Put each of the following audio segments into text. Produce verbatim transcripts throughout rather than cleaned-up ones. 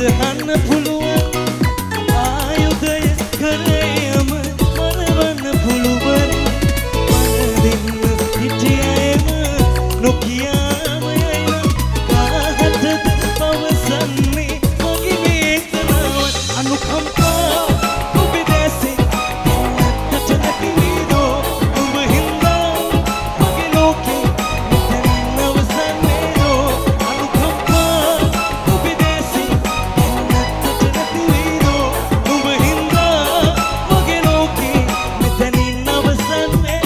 විඳහන්න පුළුවන් ආයුධය කරේම මරවන්න පුළුවන් මන දෙන්න හිටියේම නොකියාම යයිනම් කාටද පවසන්නේ මගේ වේදනාව අනුකම්පා ඔබේ දැසේ නැත්තට නැති වීදෝ ඔබ හින්දා මගේ ලෝකේ මෙතනින් අවසන්නේ දෝ අනුකම්පා ඔබේ දැසේ නැත්තට නැති වීදෝ ඔබ හින්දා මගේ ලෝකේ මෙතනින් අවසන්නේ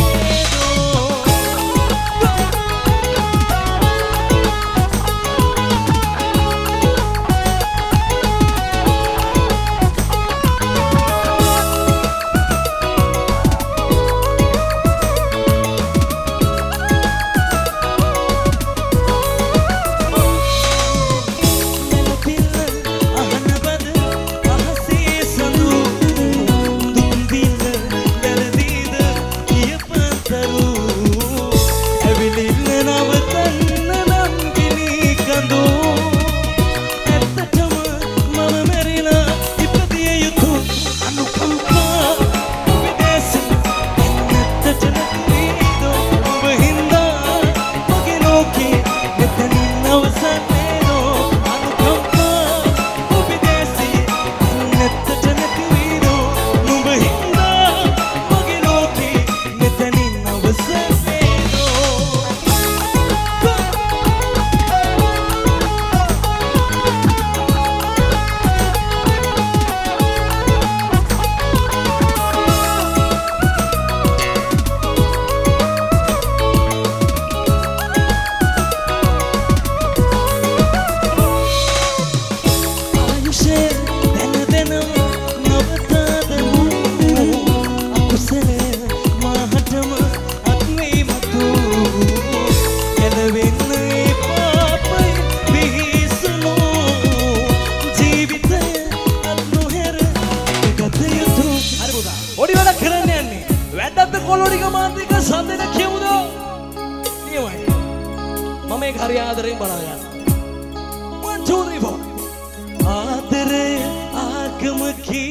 One, two, three, four. ආදරය ආගමකි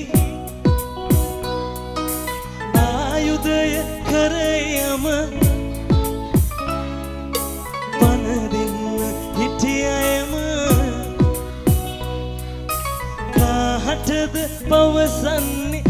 ආයුධය කරයම පන දෙන්න හිටියයම කාටද පවසන්නේ